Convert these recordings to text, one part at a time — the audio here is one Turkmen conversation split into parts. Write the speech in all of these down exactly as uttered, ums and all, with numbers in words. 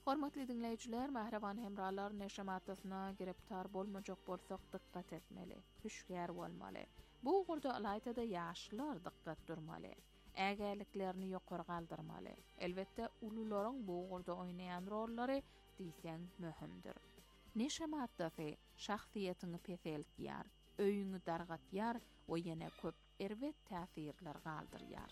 Hormatly dinleyijiler, Mähreban hemralar neşamatysyna giriptar bolmajak bolsak diqqat etmeli, hüşgär bolmaly. Bu ugurda alaytada ýaşlar diqqat durmaly. Ägärliklerini ýokary galdyrmaly. Elbetde ulularyň bu ugurda oýnaýan rollary diýsen möhümdir. Neşamatda şahsiýetini peseltýär, öýüňi dargatýar we ýene köp erwet täsirler galdyrýar.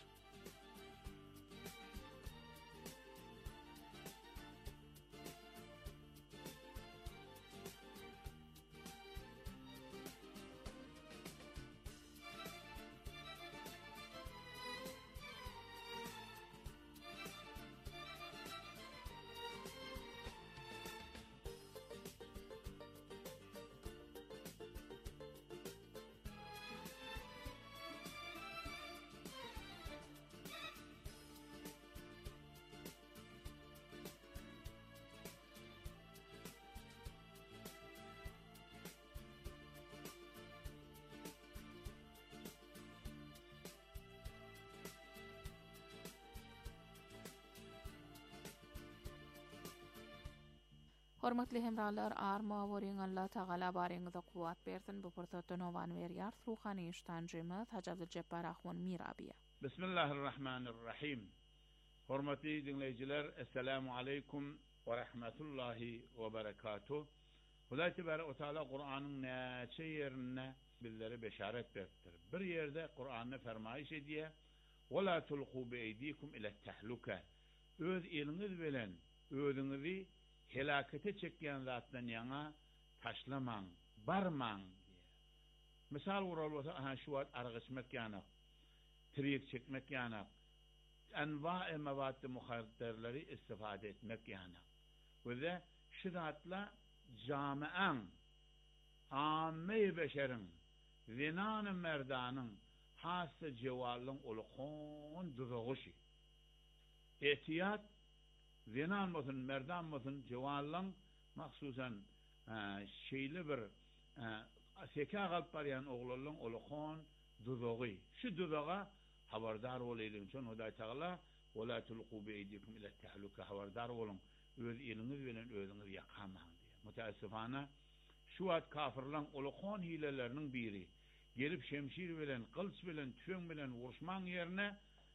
Hormatly hemralar, arma boryň Allah Taala baryňyza kuwat bersin. Bu pursatda nowan berýär Ruhany iştancymyz Haji Abduljabbar Ahwon Mirabiýa. Bismillahirrahmanirrahim. Hormatly dinleyijiler, assalamu aleykum we rahmetullahi we berekatuh. Hudaý Tebaraka we Taala Kur'anyň näçe ýerine bizlere beşaret beripdir. Bir ýerde Kur'anyny fermaýyş edýär: "Wa la tulqu bi eydikum ila tahluka." Öz eliniz bilen özüňizi helakete çekýän zatdan ýaňa taşlamaň, barmaň diýär. Misal ural bolsa, ha şu wagt araq içmek ýaňa, tirik çekmek ýaňa, enwa-i mewad-i muhadderleri istifade etmek ýaňa. Ve şu zatla jami'an, amme-i beşeriň, zinan-ı merdanyň, hassa jewalyň ulukun duzoguşy. Etiyat zinan bolsun, merdan bolsun, jewalyň mahsusan şeýle bir seka galyp barýan oglaryň ulukun duzogy. Şu duzoga habardar bolýan üçin Hudaý Taala "Wala tulqu bi eydikum ila tahluka" habardar bolun. Öz eliniz bilen özüňiz ýakamaň diýär. Mutaessifana şu wagt kafirlaryň ulukun hileleriniň biri gelip şemşir bilen, kılıç bilen, tüfeň bilen uruşmaň ýerine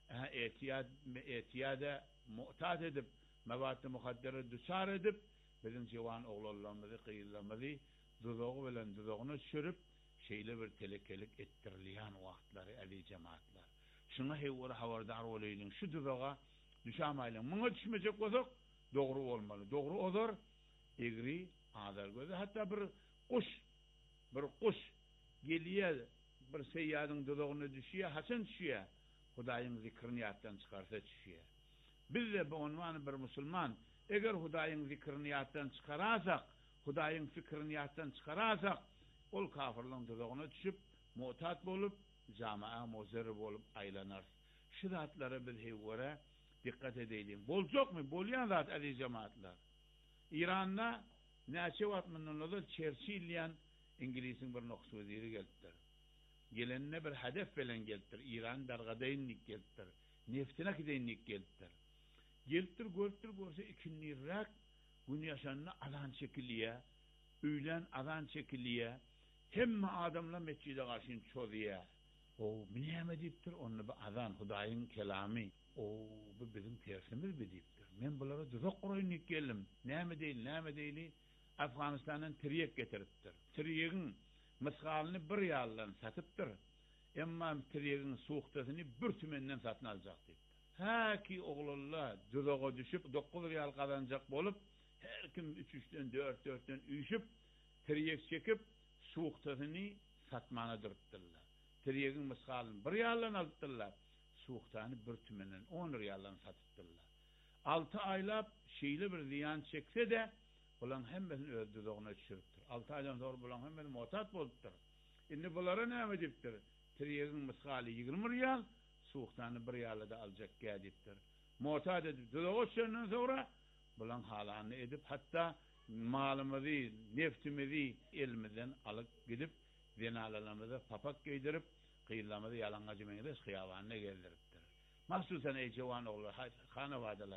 etiyad etiyada mu'tat edip mewad-i muhaddere düçar edip bizim jewan oglanlarymyzy, kıyırlarymyzy duzogy bilen duzogyny düşürüp şeýle bir telekelik ettirilýän wagtlary ali jemaatlar. Şuna hewara habardar bolýan. Şu duzoga düşämäýin. Muňa düşmejek bolsak dogry bolmaly. Dogry ozar, egri azar gözi. Hatta bir kuş, bir kuş gelýär, bir seýýadyň duzogyna düşýär, haçan düşýär? Hudaýyň zikrini ýatdan çykarsa düşýär. Biz de bu unwany bir musulman eger Hudaýyň zikrini ýatdan çykarasak, Hudaýyň fikrini ýatdan çykarasak, ol kafirliň duzogyna düşüp, mu'tat bolup, jamaa mozar bolup aýlanar. Şu zatlara biz hewara dikkat edelim. Boljakmy? Bolýan zat aziz jemaatlar. İran'da näçe wagt mundan Churchill ýan İngiliziň bir noksy weziri gelipdir. Gelenne bir hedef bilen gelipdir. İran dargadaýynlyk gelipdir. Neftine gideýynlyk gelipdir. Gelipdir, görüpdir, görse ikinnirak gün ýaşanyna alan çekilýär, öýlen alan çekilýär. Hemme adamlar mescide garşyn çöýýär. O näme diýipdir? Onu bir azan Hudaýyň kelamy. O bu bizim tersimiz diýipdir. Men bulara duzak guraýnyk geldim. Näme diýil, näme diýili? Afganistanyň tiryek getiripdir. Tiryegiň misgalyny bir ýaldan satypdyr. Emma tiryegiň suwukdasyny bir tümenden satyn aljak diýipdir. Ha ki oglanlar duzaga düşüp dokuz ýal kazanjak bolup, her kim üç üçden dört dörtden üýşüp, tiryek çekip suwukdasyny satmana durupdyrlar. Tiryegiň misgalyny bir ýaldan alypdyrlar. Suwukdany bir tümenden on ýaldan satypdyrlar. altı aýlap şeýle bir ziyan çekse de bulan hemmesini öz duzogyna düşüripdir. altı aýdan sonra bulan hemmesi mutat bolupdyr. Indi bulara näme diýipdir? Tiryegiň misgaly ýygrimi ýal, suwukdany bir ýalda aljak gädipdir. Mutat edip duzoga düşenden sonra bulan halany edip hatta malymyzy, neftimizi elmizden alyp gidip zenalalarymyza papak giydirip kıyılamızı yalangacı meňde hıyawanyna geldiripdir. Mahsusan ey jewan oglar, hana wadalar,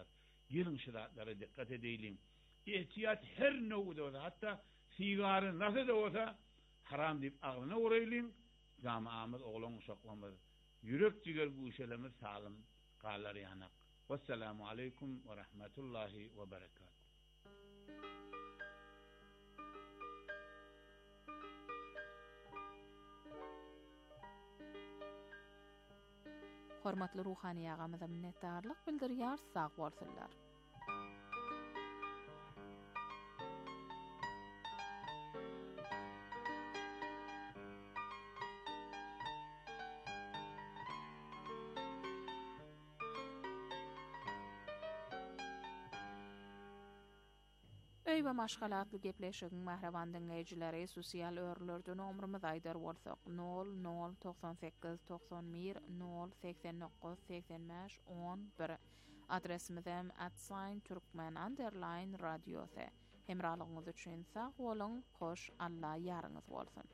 Gelin şiratlara dikkat edelim. İhtiyat her nevde olsa, hatta sigarı nasıl da olsa haram deyip ağlına uğrayılın. Camiamız, oğlan uşaklamız, yürek ciger bu işelemiz sağlam qalar yanak. Vesselamu aleykum ve rahmetullahi ve berekatuhu. Hormatly ruhani ýagamyza minnetdarlyk bildirýär, sag bolsunlar. Öý we maşgalatly gepleşigiň mähreban dinleýijileri, sosial örlerden ömrümiz aýdar bolsak nol nol doksan sekiz doksan bir nol seksen dokuz seksen beş on bir adresimizem at sign turkmen underline radiosy. Hemralygyňyz üçin sag bolun, hoş, Allah ýaryňyz bolsun.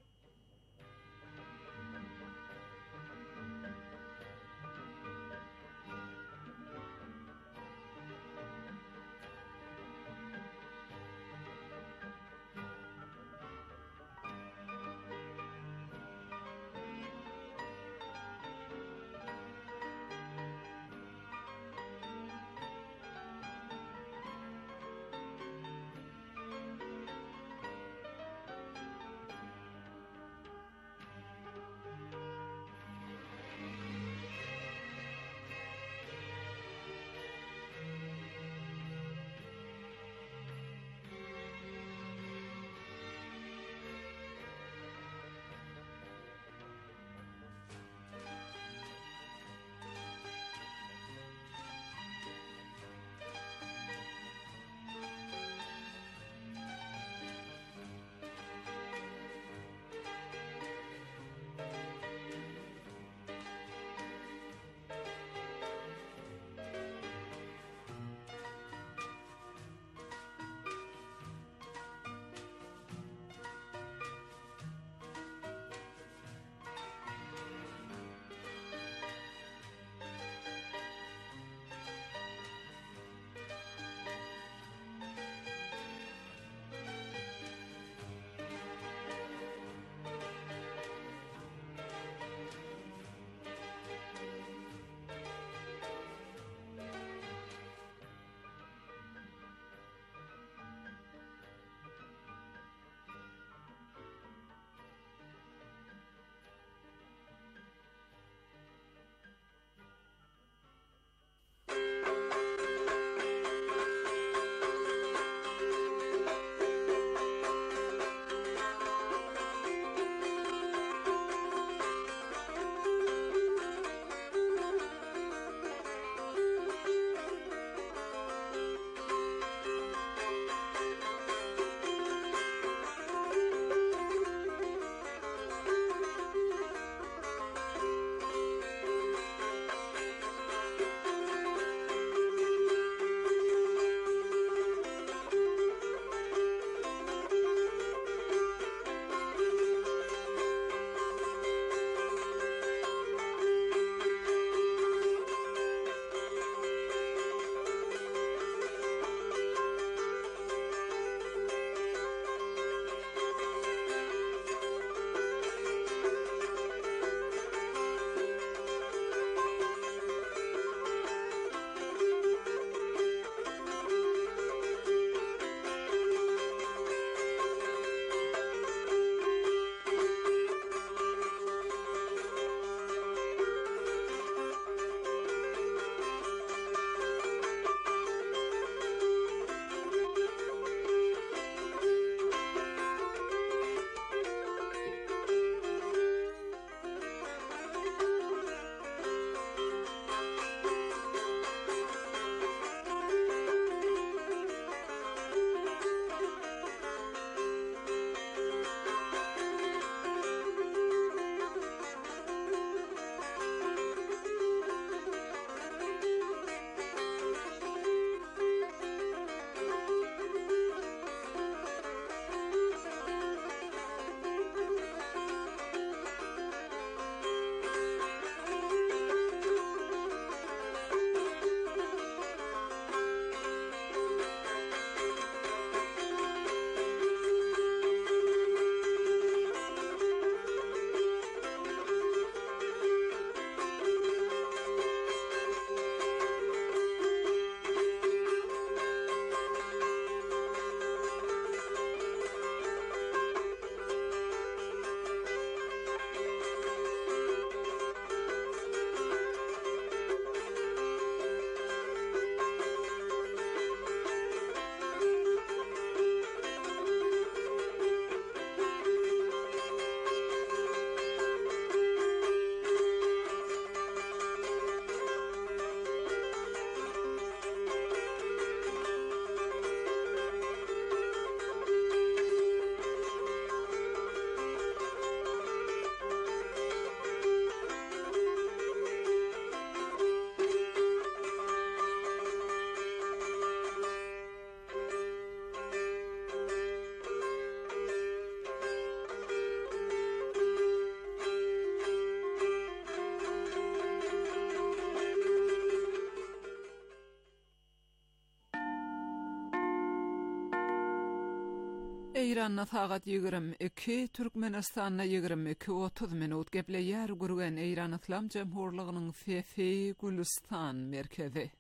İran'na sagat yigirmi iki, Türkmenistan'na yigirmi iki otuz minut geple yer gurgen İran İslam Cemhurluğu'nun Fefi Gülistan merkezi.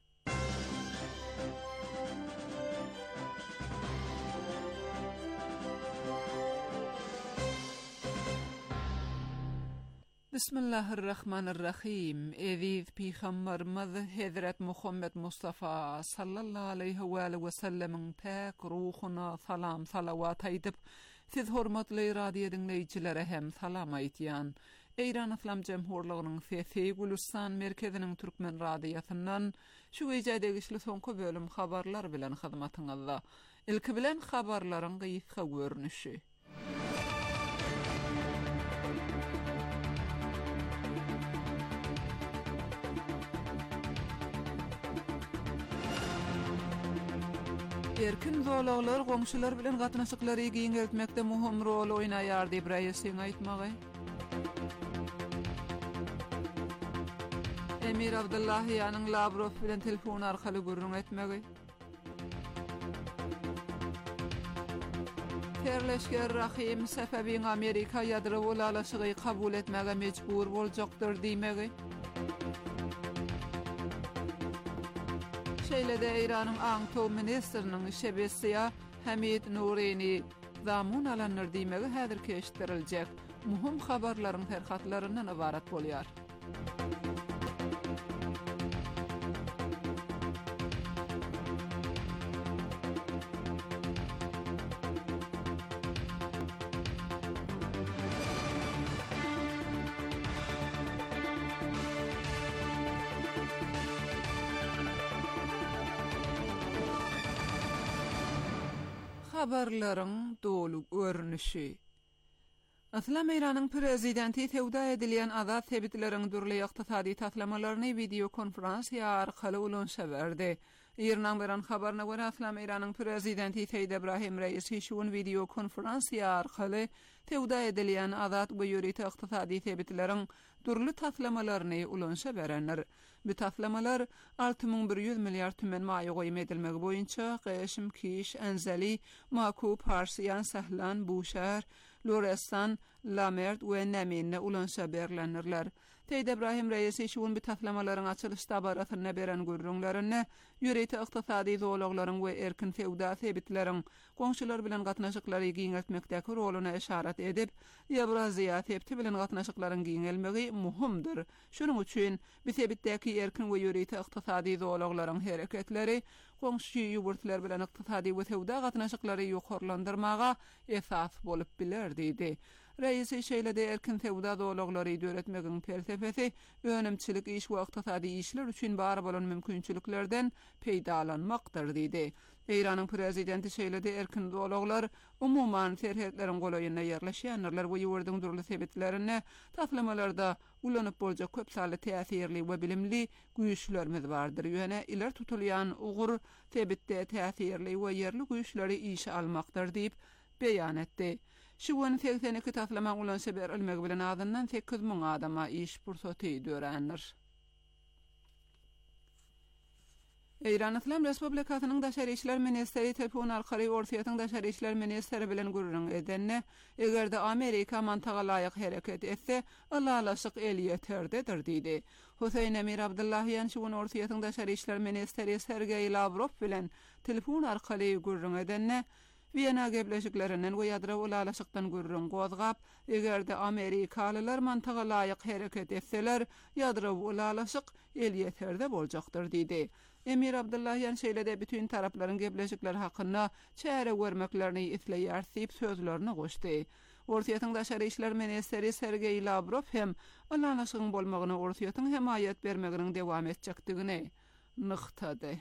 Bismillahirrahmanirrahim. Eziz Peygamberimiz Hazret Muhammed Mustafa sallallahu aleyhi ve sellem'in pak ruhuna salam salavat aydyp, siz hormatly radio dinleýijilere hem salam aýtýan. İran İslam Cemhurluğu'nun Fefi Gülistan merkezinin Türkmen radiosundan şu wejadegişli soňky bölüm habarlar bilen hyzmatyňyzda. Ilki bilen habarlaryň gysga görnüşi. Erkin zolaglar goňşular bilen gatnaşyklary giňeltmekde muhim rol oýnaýar diýip raýsyň aýtmagy. Emir Abdullahyanyň Lavrov bilen telefon arkaly gurrun etmegi. Terleşger Rahim Safabiň Amerika ýadro ulalaşygy kabul etmege mejbur boljakdyr diýmegi. Şeýlede İran'ın Aňto ministriniň şebesiýa Hamid Nurini zamun alanlar diýmegi häzir keşdiriljek. Muhim habarlaryň terhatlaryndan ibarat bolýar. Habarlaryň dolu görnüşi. Aslam İran'ın prezidenti tewda edilýän azat sebitleriň dürli ykdysady taslamalarını video konferansiýa arkaly ulanşa berdi. İran beran habaryna görä Aslam İran'ın prezidenti Seýid Ebrahim Reisi şuun video konferansiýa arkaly tewda edilýän azat goýury ykdysady sebitleriň dürli taslamalaryny ulanşa berenler. Bu taslamalar altı bin bir yüz milyar tümen maýa goýum edilmegi boýunça Qeşim, Kiş, Enzeli, Maku, Parsiyan, Sahlan, Buşar, Lorestan, Lamert we Naminne ulanşa berlenirler. Seýid Ebrahim Reisi şuun bu taslamalaryň açylyş tabaratyna beren görüňlerini ýöreýte ykdysady zowlaklaryň we erkin fewda sebitleriň goňşular bilen gatnaşyklary giňeltmekdäki roluny işaret edip, Ýewraziýa sebti bilen gatnaşyklaryň giňelmegi muhimdir. Şonuň üçin bu sebitdäki erkin we ýöreýte ykdysady zowlaklaryň hereketleri goňşy ýurtlar bilen ykdysady we fewda gatnaşyklary ýokarlandyrmaga esas bolup biler diýdi. Reisi şeýlede erkin fewda zowlaklary öwretmegiň felsefesi önemçilik iş we ykdysady işler üçin bar bolan mümkinçiliklerden peýdalanmakdyr diýdi. İran'ın prezidenti şeýlede erkin zowlaklar umuman serhetleriň golaýyna ýerleşýänler we ýurduň durly sebitlerini taslamalarda ulanyp boljak köp sally täsirli we bilimli güýçlerimiz bardyr. Ýöne iler tutulýan ugur sebitde täsirli we ýerli güýçleri işe almakdyr diýip beýan etdi. Şuun seksen iki taslama ulanşa berilmegi bilen azyndan sekiz bin adama iş pursaty dörenler. İran İslam Respublikasynyň Daşary işler ministeri telefon arkaly ortaýatyň Daşary işler ministeri bilen gurrun edenne, egerde Amerika mantaga laýyk hereket etse, alalaşyk el ýeterdedir diýdi. Husayn Emir Abdullahyan şuun ortaýatyň Daşary işler ministeri Sergey Lavrov bilen telefon arkaly gurrun edenne, Viyana gebleşiklerinden we ýadro ulalaşykdan gurrun gozgap, egerde Amerikalylar mantaga laýyk hereket etseler, ýadro ulalaşyk el ýeterde boljakdyr diýdi. Emir Abdullahyan şeýlede bütün taraplaryň gebleşikler hakynda çäre görmeklerini isleýär diýip sözlerini goşdy. Ortaýatyň Daşary işler ministeri Sergey Lavrov hem ulalaşygyň bolmagyna ortaýatyň hemaýat bermeginiň dowam etjekdigini nyktady.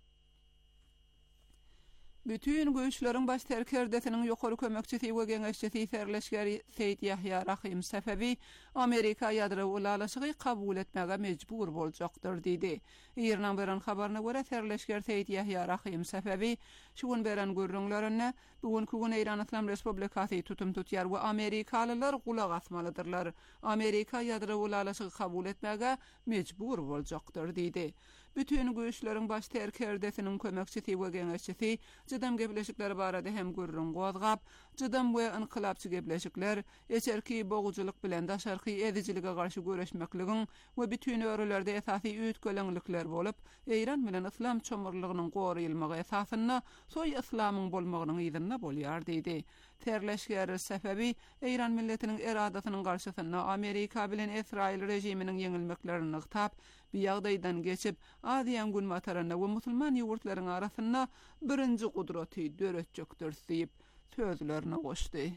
Bütün güýçleriň baş terkerdesiniň ýokary kömekçisi we geňeşçisi Serleşger Seýid Ýahýa Rahim Safavi Amerika ýadro ulalaşygy kabul etmege mejbur boljakdyr diýdi. İran beren habaryna görä Serleşger Seýid Ýahýa Rahim Safavi şuun beren görüňlerini bugünkü gün İran İslam Respublikasy tutum tutýar we Amerikalylar gulak asmalydyrlar. Amerika ýadro ulalaşygy kabul etmege mejbur boljakdyr diýdi. bütün güýçleriň baş terkerdesiniň kömekçisi we geňeşçisi jydam gepleşikleri barada hem gurrun gozgap, jydam we inkılapçy gepleşikler eçerki boğuculuk bilen daşarky edijiligi garşy göreşmekligiň we bütün örelerde esasy üýtgelenlikler bolup, Eýran bilen islam çomurlygynyň goraýylmagy esasyna soý islamyň bolmagynyň ýygyna bolýar diýdi. Terleşgäri sebebi Eýran milletiniň eradatynyň garşysyna Amerika bilen Israil rejiminiň ýeňilmeklerini ýyktap, bu ýagdaýdan geçip adiýan gün matarana we musulman ýurtlaryň arasyna birinji gudraty döretjekdir diýip sözlerini goşdy.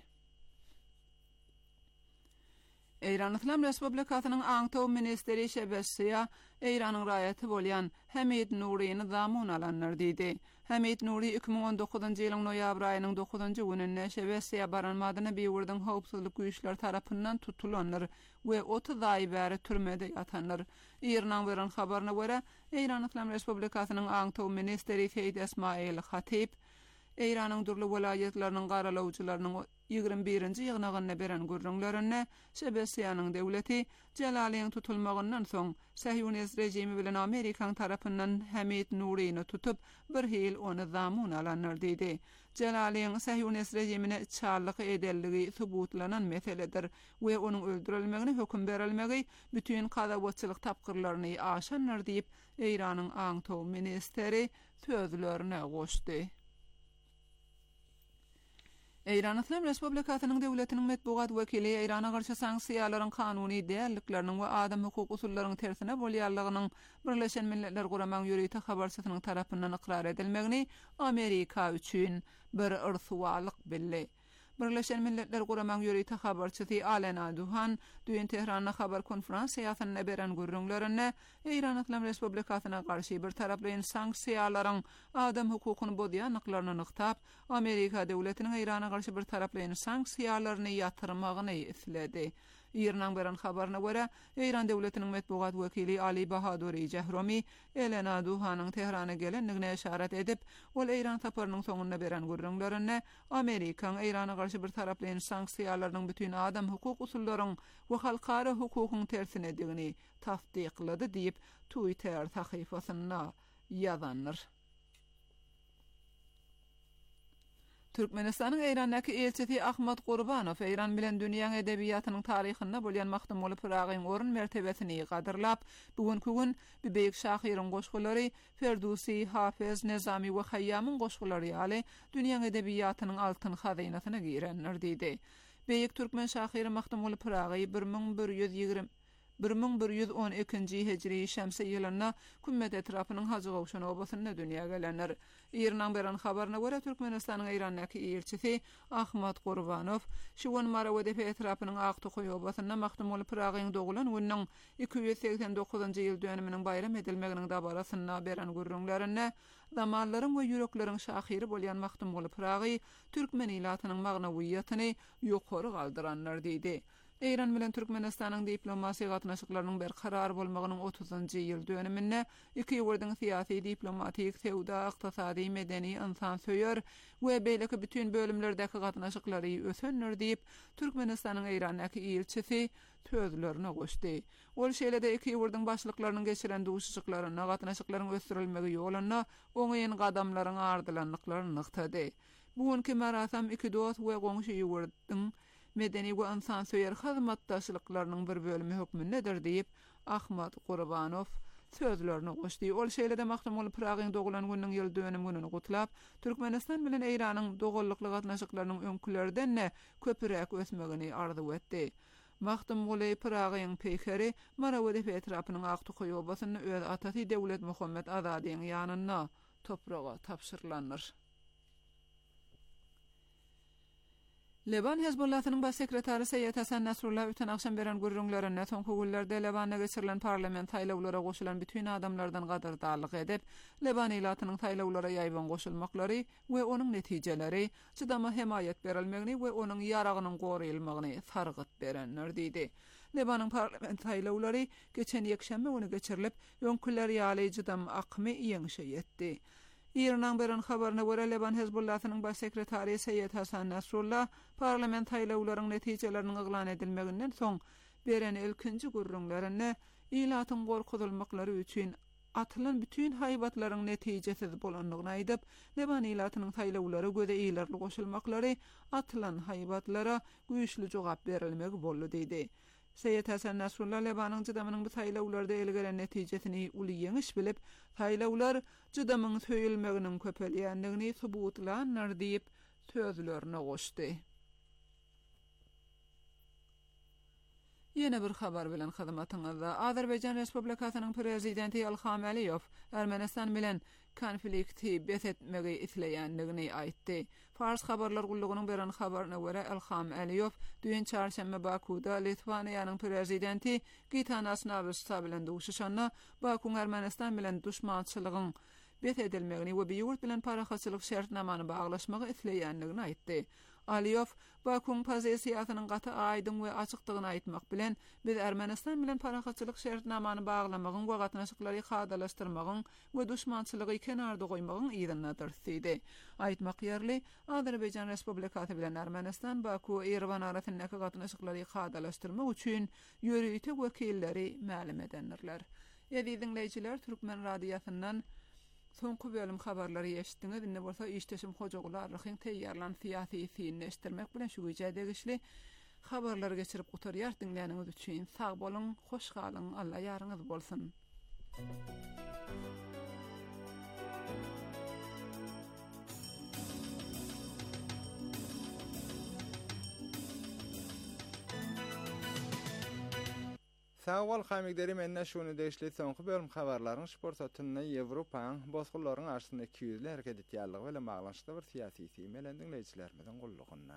Eýran Islam Respublikasynyň Aňtaw ministeri Şebesiýa Eýranyň raýaty bolýan Hamid Nuriýny zamun alanlar diýdi. Hamid Nuri iki bin on dokuzuncu ýylyň noýabr aýynyň dokuzuncu gününde Şebesiýa baranmadyna biwirdiň howpsuzlyk güýçleri tarapyndan tutulanlar we otuz aý bäri türmede ýatanlar. Eýranyň beren habaryna görä, Eýran Islam Respublikasynyň Aňtaw ministeri Feýd Esmail Hatip Eýranyň durly welaýetleriniň garalawçylarynyň ýygrimi birinji ýygnagyna beren gurrunlaryny Şebesiýanyň döwleti Jalaliýeň tutulmagyndan soň Sahyonist rejimi bilen Amerikaň tarapyndan Hamid Nuriýny tutup bir hil ony zamun alanlar diýdi. Jalaliýeň Sahyonist rejimine çarlyk edelligi subutlanan meseledir we onuň öldürilmegine höküm berilmegi bütün gadawatçylyk tapgyrlaryny aşanlar diýip Eýranyň Aňtaw ministeri sözlerine goşdy. Eýran Islam Respublikasynyň döwletiniň medbugat wekili Eýrana garşy sanksiýalaryň kanuny dälilikleriniň we adam hukuk usullarynyň tersine bolýarlygynyň Birleşen Milletler Guramaň ýürüýte habarçysynyň tarapyndan ikrar edilmegini Amerika üçin bir irsuwalyk bildi. Birleşen Milletler Guramaň ýürüýte habarçysy Alena Duhan düýün Tehranda habar konferensiýasyna beren gurrunlaryny Eýran Islam Respublikasyna garşy bir taraply sanksiýalaryň adam hukukyny bozýanlyklaryny nyktap, Amerika döwletiniň Eýrana garşy bir taraply sanksiýalaryny ýatyrmagyny isledi. Eýranyň beren habaryna görä, Eýran döwletiniň medbugat wekili Ali Bahaduri Jahromi Elena Duhanyň Tehrana gelenligine işaret edip, ol Eýran saparynyň soňunda beren gurrunlaryny Amerikaň Eýrana garşy bir taraply sanksiýalarynyň bütün adam hukuk usullaryň we halkara hukukyň tersine digini tasdiqlady diýip Twitter sahyfasyna ýazanlar. Türkmenistanyň Eýrandaky elçisi Ahmat Gurbanow Eýran bilen dünýä edebiýatynyň taryhyna bolýan Mahmuly Pyragyň orun mertebesini gadyrlap, bugünkü gün beýik şahyryň goşgulary Ferdusi, Hafiz, Nezami we Hayyamyň goşgulary ýaly dünýä edebiýatynyň altyn hazynasyna girenler diýdi. Beýik türkmen şahyry Mahmuly Pyragy bir ming bir ýüz ýigirme bir ming bir ýüz on ikinji hijri şemsi ýylyna kümmet etrapynyň hajy gowşany obasyna dünýäge gelenler. Eýranyň beren habaryna görä Türkmenistanyň Eýrandaky elçisi Ahmat Gurbanow şu gün Marawede etrapynyň Aqtoqoy obasyna Mahmuly Pyragyň dogulany günüň iki yüz seksen dokuzuncu ýyl dönüminiň bayram edilmeginiň dabarasyna beren gurrunlaryny zamanlaryň we ýürekleriň şahyry bolýan Mahmuly Pyragy türkmen ilatynyň magnawiýatyny ýokary galdyranlar diýdi. Eýran bilen Türkmenistanyň diplomasiýa gatnaşyklarynyň berkarar bolmagynyň otuzuncu ýyl dönümine iki ýurduň syýasy, diplomatik, sewda, ykdysady, medeni, insan söýer we beýleki bütün bölümlerdäki gatnaşyklary ösenler diýip Türkmenistanyň Eýrandaky elçisi sözlerine goşdy. Ol şeýlede iki ýurduň başlyklarynyň geçiren duşuşyklaryny, gatnaşyklaryň ösdürilmegi ýoluna oňaýyn gadamlaryň ardylanlyklaryny nyktady. Bugünkü marasam iki dost we goňşy ýurduň medeni we insan söýer hyzmatdaşlyklarynyň bir bölümi hökmündedir diýip Ahmat Gurbanow sözlerini goşdy. Ol şeýlede Mahmuly Pyragyň dogulan günüň ýyl dönüm gününi gutlap, Türkmenistan bilen Eýranyň dogullyk gatnaşyklarynyň öňkülerinden köpürek ösmegini arzu etdi. Mahmuly Pyragyň peýkeri Marawede etrapynyň Aqtoqoy obasyny öz atasy Dewlet Muhammed Azadyň ýanyna topraga tapşyrylandyr. Leban Hezbollahynyň baş sekretary Seyyed Hasan Nasrullah öten akşam beren gurrunlaryny soňky günlerde Lebanda geçirilen parlament taýlawlara goşulan bütün adamlardan gadyrdalyk edip, Leban ilatynyň taýlawlara ýaýban goşulmaklary we onuň netijeleri çydama hemaýet berilmegini we onuň ýaragynyň goraýylmagyny sargyt berenler diýdi. Lebanyň parlament taýlawlary geçen ýekşembe güni geçirilip, öňküler ýaly çydam akmy ýeňişe ýetdi. Eýranyň beren habaryna görä Leban Hezbollahynyň baş sekretary Seyyed Hasan Nasrullah parlament taýlawlarynyň netijeleriniň eglan edilmeginden soň beren ilkinji gurrunlaryny ilatyň gorkuzulmaklary üçin atılan bütün haybatlaryň netijesiz bolanlygyny aýdyp, Lebanilatynyň taýlawlary göze eýlerli goşulmaklary atylan haybatlara güýçli jogap berilmegi boldy diýdi. Seyyed Hasan Nasrullah Lebanyň jydamynyň bu taýlawlarda ele gelen netijesini uly ýeňiş bilip, taýlawlar jydamyň söýülmeginiň köpelýändigini subutlanlar diýip sözlerine goşdy. Yine bir habar bilen hyzmatyňyzda Azerbaýjan Respublikasynyň prezidenti Ilham Aliýew Ermenistan bilen konflikti besetmegi isleýändigini aýtdy. Fars habarlar gullugynyň beren habaryna görä Ilham Aliýew düýün çarşamba Bakuda Litvaniýanyň prezidenti Gitanas Nauseda bilen duşuşanna Bakuň Ermenistan bilen düşmançylygyň besedilmegini we biýurt bilen parahaçylyk şertnamany baglaşmagy isleýändigini aýtdy. Aliýew Bakuň pozisiýasynyň gaty aýdym we açykdygyny aýtmak bilen biz Ermenistan bilen parahaçylyk şertnamany baglamagyň we gatnaşyklary hadalaşdyrmagyň we düşmançylygy kenarda goýmagyň ýerinadir diýdi. Aýtmak ýerli Azerbaýjan Respublikasy bilen Ermenistan Baku Yerevan arasyndaky gatnaşyklary hadalaşdyrmak üçin ýörüýte wekilleri ma'lum edenler. Ýa-da dinleýijiler Türkmen radiýasyndan soňky bölüm habarlary ýeşitdiňiz. Indi bolsa işteşim hojagular rahyň teýýarlan syýasy fiýilini estirmek bilen şu güýjede geçli habarlary geçirip gutarýar dinleýäniňiz üçin sag bolun, hoş galyň, Allah ýaryňyz bolsun. Sağol hamigderi menne şunu deşli soňky bölüm habarlaryň sport satynda Ýewropaň bozgullaryň arasynda iki yüzli hereket etýärligi bilen baglanşykly bir syýasy teýmelendiň dinleýijilerimiň gullugyna.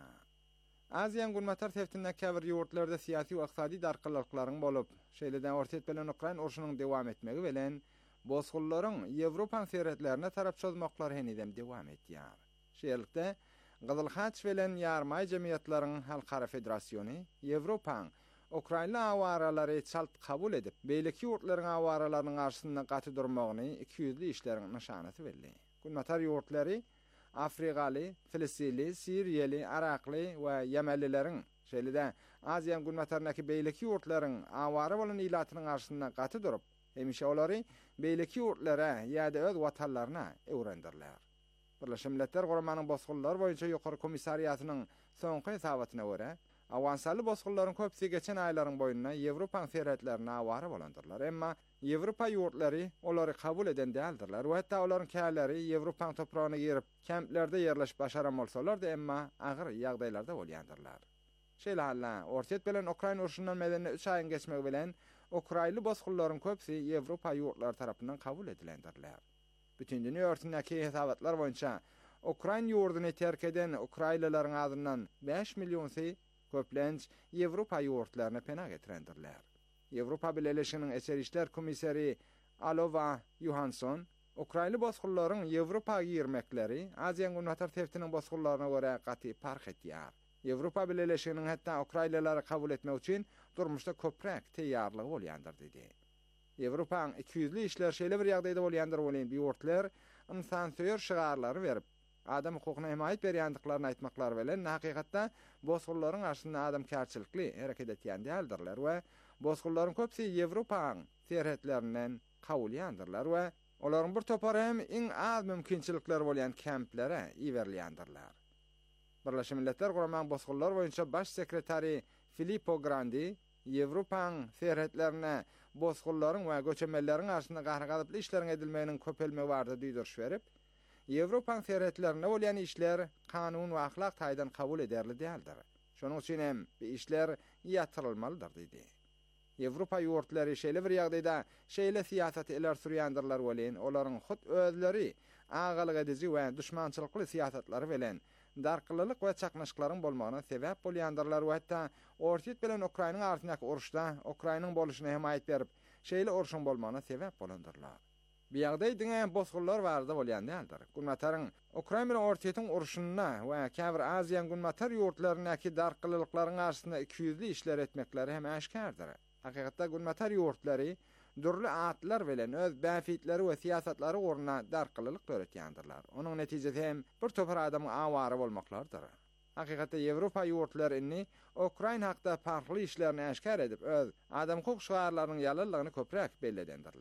Aziýan gulmatar teftinä käbir ýurtlarda syýasy we ykdysady darkylyklaryň bolup, şeýleden ortat bilen Ukraina urşunyň dowam etmegi bilen bozgullaryň Ýewropaň seretlerine tarap çözmeklary henidem dowam etýär. Şeýlelikde Gyzyl Haç bilen ýarmaý jemgyýetleriň halkara federasiýony Ýewropaň Ukraina awaralary çalt kabul edip, beýleki ýurtlaryň awaralarynyň garşysynda gaty durmagyny iki yüzli işleriň nişanasy berdi. Gulmatar ýurtlary Afrikaly, Filistinli, Siriýeli, Arakly we Yemenlileriň şeýlede Aziýan gulmatarynyňky beýleki ýurtlaryň awara bolan ilatynyň garşysynda gaty durup, hemişe olary beýleki ýurtlara ýa-da öz watanlaryna öwrendirler. Birleşmiş Milletler Guramanyň bozgullar boýunça ýokary komissariýatynyň soňky hesabatyna görä, awansaly bozgullaryň köpsi geçen aýlaryň boýundan Ýewropa seretlerine awara bolandyrlar. Emma Ýewropa ýurtlary olary kabul eden däldirler we hatda olaryň käleri Ýewropa topragyna girip kemplerde ýerleşip başaran bolsalar da emma agyr ýagdaýlarda bolýandyrlar. Şeýle halla ortat bilen Ukraina urşundan medeni üç aýyň geçmegi bilen Ukrainly bozgullaryň köpsi Ýewropa ýurtlary tarapyndan kabul edilendirler. Bütün dünýä örtündäki hesabatlar boýunça Ukraina ýurduny terk eden Ukrainlylaryň adyndan beş millionsy köplenç Ýewropa ýurtlaryna penag getirendirler. Ýewropa Birleşiginiň eser işler komissary Alova Johansson, Ukrainly bozgullaryň Ýewropaga girmekleri Aziýan gulmatar teftiniň bozgullaryna görä gaty fark etýär. Ýewropa Birleşiginiň hatda Ukrainlylary kabul etmek üçin durmuşda köprek teýýarlygy bolýandyr dedi. Ýewropaň iki yüzli işler şeýle bir ýagdaýda bolýandyr bolan bir ýurtlar insan söýür şygarlary berip adam hukukyna himayet berýändiklaryny aýtmaklary bilen hakykatda bozgullaryň arasynda adam kärçilikli hereket etýän däldirler we bozgullaryň köpsi Ýewropaň seretlerinden kabul ýandyrlar we olaryň bir topar hem iň az mümkinçilikler bolýan kemplere iwerlýändirler. Birleşmiş Milletler Guramanyň bozgullar boýunça baş sekretary Filippo Grandi Ýewropaň seretlerine bozgullaryň we göçmenleriň arasynda gahrygalyply işleriň edilmeginiň köpelmegi barada duýduruş berip, Ýewropaň seretlerine bolýan işler kanun we ahlak taýdan kabul ederli däldir. Şonuň üçin hem bu işler ýatyrylmalydyr diýdi. Ýewropa ýurtlary şeýle bir ýagdaýda şeýle syýasat eler sürýändirler bolan, olaryň hut özleri agalyk edici we düşmançylykly syýasatlary bilen darkylylyk we çaknaşyklaryň bolmagyna sebäp bolýandyrlar we hatda ortat bilen Ukrainanyň arasyndaky uruşda Ukrainanyň boluşyna himayet berip, şeýle uruşyň bolmagyna sebäp bolandyrlar. Bir ýagdaý diňe bozgullar barada bolýan däldir. Gulmataryň Ukraina bilen ortatyň uruşyna we käbir Aziýan gulmatar ýurtlarynyňky darkylylyklaryň arasynda iki yüzli işler etmekleri hem aşkardyr. Hakykatda gulmatar ýurtlary dürli atlar bilen öz bäfitleri we syýasatlary orna darkylylyk töretýändirler. Onuň netijesi hem bir topar adamyň awara bolmaklardyr. Hakykatda Ýewropa ýurtlaryny Ukraina hakda farkly işlerini aşkar edip öz adam hukuk şygarlarynyň ýalyllygyny köprek belledendirler.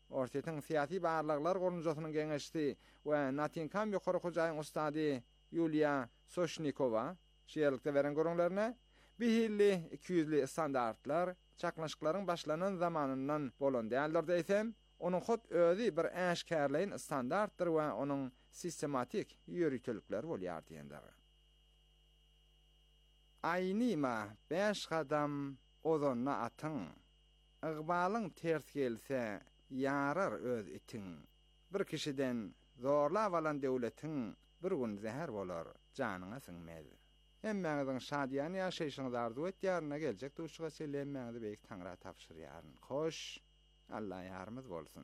Ortadan siyasi barlaqlar quruluşatynyň geňeşdi we Nottingham ýokary hojaýyň ustady Yulia Soshnikova şeýerlikde beren görüňlerine bihilli iki yüzli standartlar çaklaşyklaryň başlanan zamanyndan bolan däldir diýsem, onuň hot özi bir äşkärleýin standartdyr we onuň sistematik ýöritilükler bolýar diýenler. Aýnyma beş gadam ozonna atyň. Ygbalyň ters gelse yarar öz itiň. Bir kişiden zorla balan döwletiň bir gün zäher bolar, janyňa siňmez. Emmäňiziň şadýany ýaşaýyşyňyz arzu etýärine geljek duşga selenmäňizi beýik Taňra tapşyrýaryn. Hoş, Allah ýarymyz bolsun.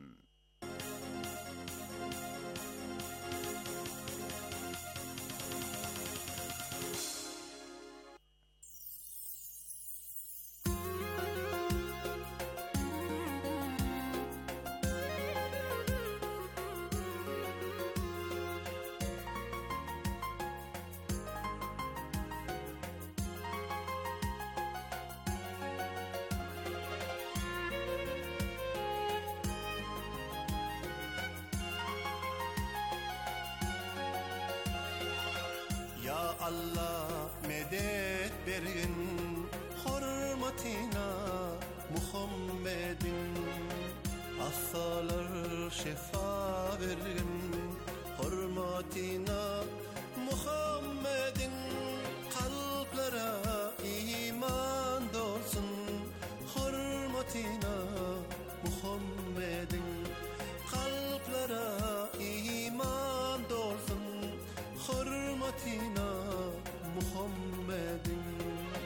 Ya Allah medet bergin hormatina Muhammedin hastalar şefa bergin hormatina Muhammedin kalplara iman dolsun hormatina Muhammedin kalplara iman dolsun hormatina Muhammedin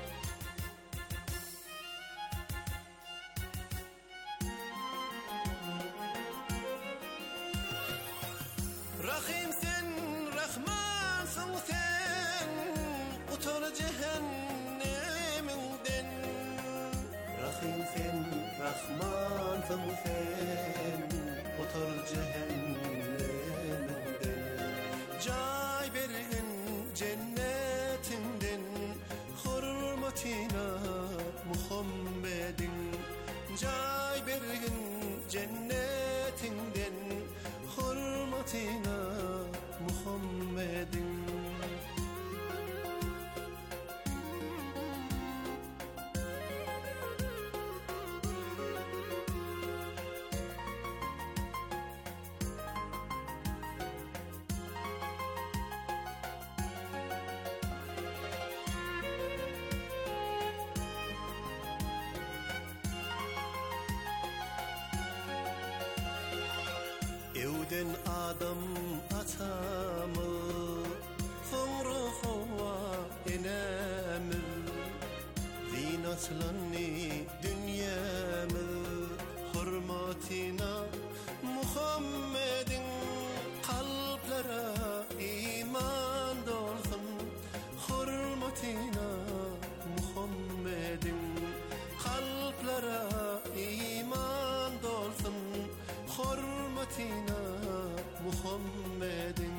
Rahim sen Rahmansın sen utan cehenneminden Rahim sen Rahmansın sen utan cehenneminden Cay bergin cennetinden hormatina Muhammedin Cay bergin cennetinden hormatina Muhammedin Evden adam atamı Sonra hava enemi Zinatlanni dünyamı Hurmatina Muhammedin kalplara iman dolsun Hurmatina Muhammedin kalplara iman dolsun Hurmatina Muhammedin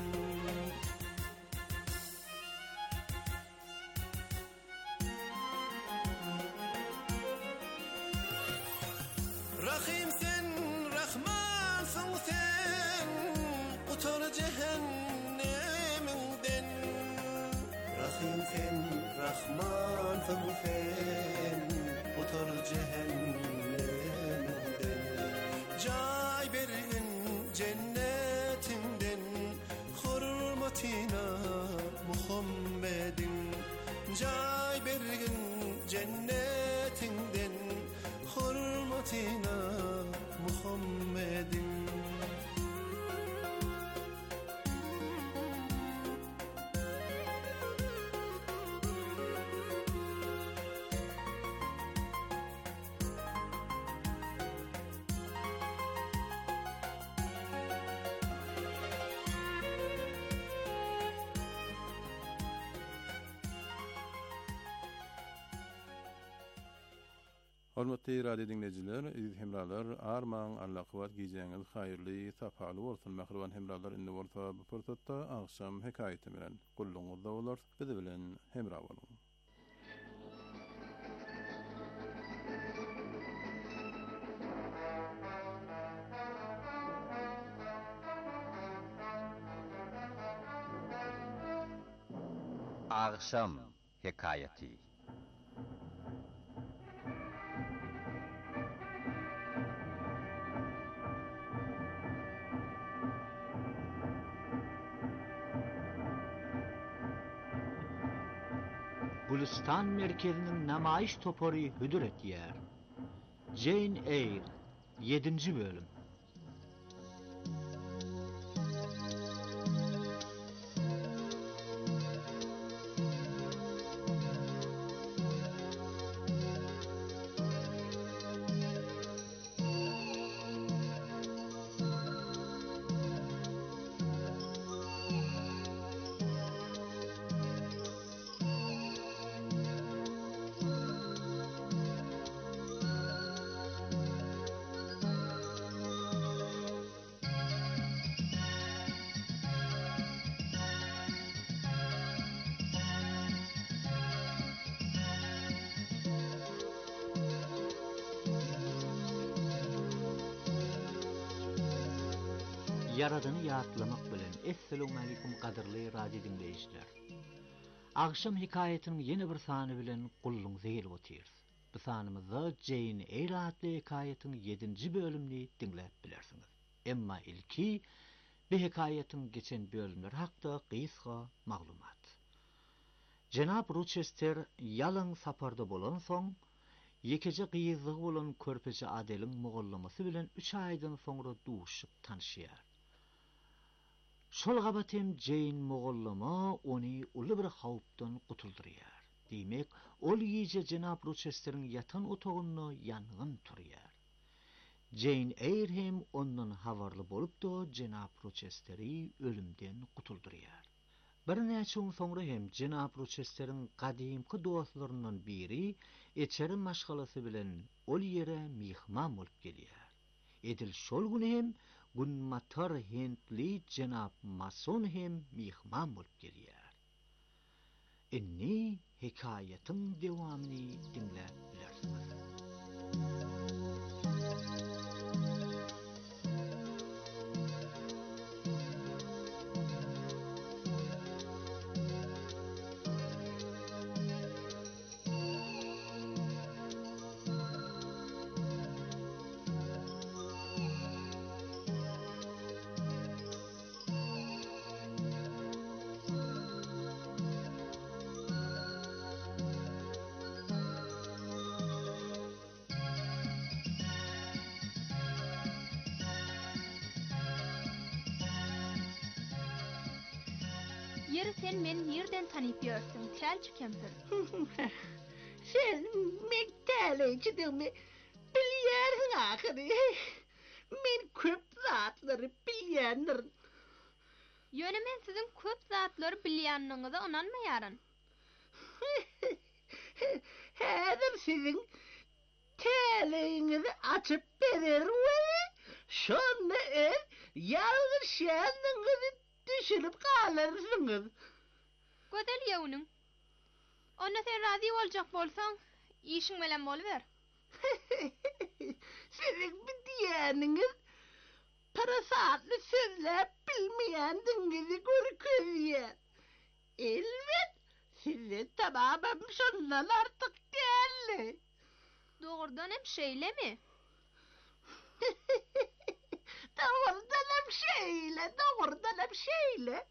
Rahim sen Rahmansın sen utan cehenneminden Rahim sen Rahmansın sen utan cehenneminden Cay bergin cennetinden hormatina Muhammedin Cay bergin cennetinden hormatina Muhammedin Hormatly radio dinleyijiler, iziz hemralar, armaň Allah kowat gijeňiz haýyrly, safaly bolsun. Mähriban hemralar indi bolsa bu pursatda akşam hekaýeti bilen gulluňyzda bolar. Bizi bilen hemra boluň. Akşam hikayeti. Gülistan merkezinin namayiş toporu hüdür etýär. Jane Eyre, yedinci bölüm. Yaradanı ýatlamak bilen Esselamu aleykum gadyrly radio dinleýişler. Akşam hikayetinin yeni bir sany bilen gulluňyza gelip otyryz. Bu sanymyzda Jane Eyre adly hikayetiniň yedinci bölümini dinläp bilersiňiz. Emma ilki bu hikayetiň geçen bölümler hakda gysga maglumat. Jenap Rochester ýalyn saparda bolan soň ýekeje gyýyzygy bolan körpeçe Adelyň mogallamasy bilen üç aýdan soňra duşup tanışýar. Şol gabat hem Jane mogallama onu uly bir hawpdan gutulduryar. Diýmek, ol ýeje Jenap Rochester'in yatan otagyny ýangyn turýar. Jane Eyre hem ondan habarly bolup da Jenap Rochester'i ölümden gutuldurýar. Bir näçe gün soňra hem Jenap Rochester'in gadymky dostlaryndan biri eçeri maşgalasy bilen ol ýere mihman bolup gelýär. Edil şol güni hem Gunmatar Hentli Jenap Mason hem mihman bolup gelýär. Inni hikayetin dewamyny dinläp bilersiňiz. Yer sen meni nereden tanıyıp ýörsiň, Tälçi kempir? Sen mektälejidimi bilýärsiň ahyry. Men köp zatlary bilýändir. Ýöne men sizin köp zatlary bilýänliňize onanmaýaryn. Häzir sizin täliňizi açyp bererim. Şonda el ýalgyşýanyňyzy düşürüp galarsyňyz. Gödel ýewniň. Onda sen razy boljak bolsaň, işiň bilen bolber. Sizin bilýäniňiz parasatly sözler bilmeýändiňizi görkezýär. Elbet, size tamamam şondan artyk geldi. Doğrudan hem şeýlemi? Doğrudan hem şeýle, doğrudan hem şeýle.